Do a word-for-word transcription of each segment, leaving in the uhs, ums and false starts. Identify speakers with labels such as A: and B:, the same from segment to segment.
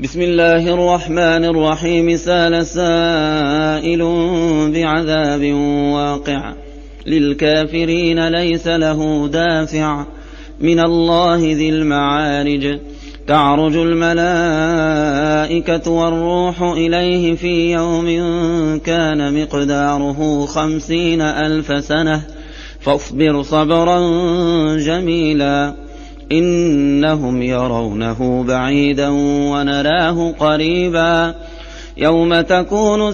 A: بسم الله الرحمن الرحيم. سال سائل بعذاب واقع للكافرين ليس له دافع من الله ذي المعارج. تعرج الملائكة والروح إليه في يوم كان مقداره خمسين ألف سنة فاصبر صبرا جميلا إنهم يرونه بعيدا ونراه قريبا. يوم تكون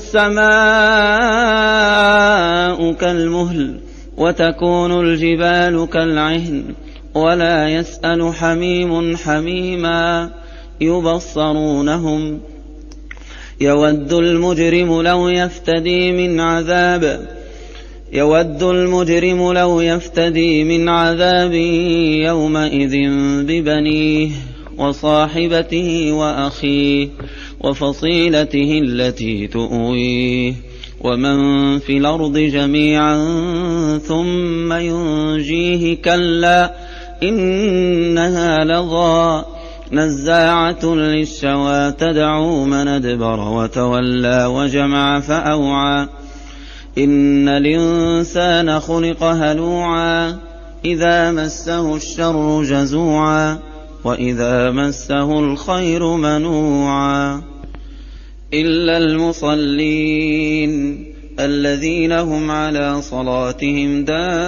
A: السماء كالمهل وتكون الجبال كالعهن ولا يسأل حميم حميما يبصرونهم. يود المجرم لو يفتدي من عذاب يود المجرم لو يفتدي من عذاب يومئذ ببنيه وصاحبته وأخيه وفصيلته التي تؤويه ومن في الأرض جميعا ثم ينجيه. كلا إنها لظى نزاعة للشوى تدعو من أدبر وتولى وجمع فأوعى. إن الإنسان خلق هلوعا إذا مسه الشر جزوعا وإذا مسه الخير منوعا. إلا المصلين الذين هم على صلاتهم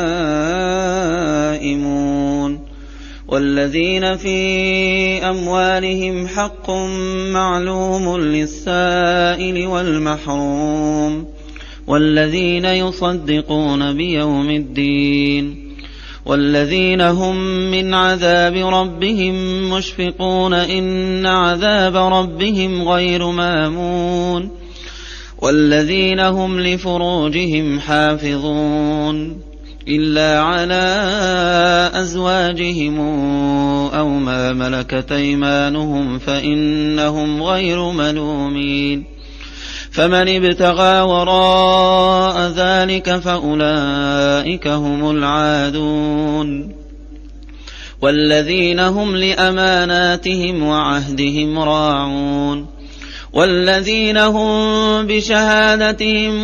A: دائمون والذين في أموالهم حق معلوم للسائل والمحروم والذين يصدقون بيوم الدين والذين هم من عذاب ربهم مشفقون إن عذاب ربهم غير مامون والذين هم لفروجهم حافظون إلا على أزواجهم أو ما ملكت أيمانهم فإنهم غير ملومين. فمن ابتغى وراء ذلك فأولئك هم العادون والذين هم لأماناتهم وعهدهم راعون والذين هم بشهادتهم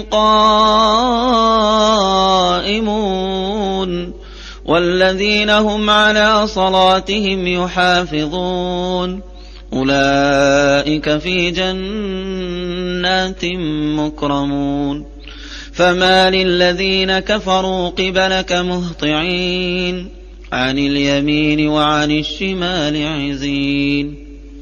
A: قائمون والذين هم على صلاتهم يحافظون أولئك في جنات مكرمون. فما للذين كفروا قبلك مهطعين عن اليمين وعن الشمال عزين.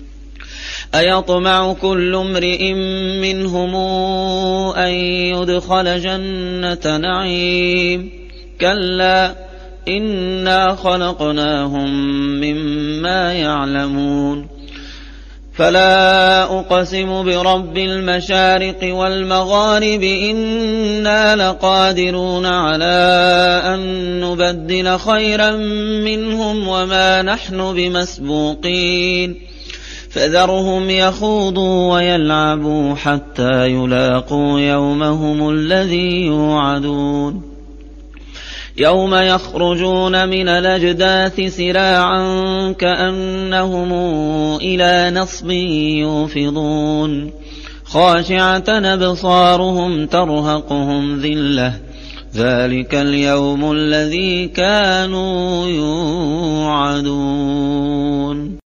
A: أيطمع كل امرئ منهم أن يدخل جنة نعيم كلا إنا خلقناهم مما يعلمون. فلا أقسم برب المشارق والمغارب إنا لقادرون على أن نبدل خيرا منهم وما نحن بمسبوقين. فذرهم يخوضوا ويلعبوا حتى يلاقوا يومهم الذي يوعدون. يوم يخرجون من الأجداث سراعا كأنهم إلى نصب يوفضون خاشعة أبصارهم ترهقهم ذلة ذلك اليوم الذي كانوا يوعدون.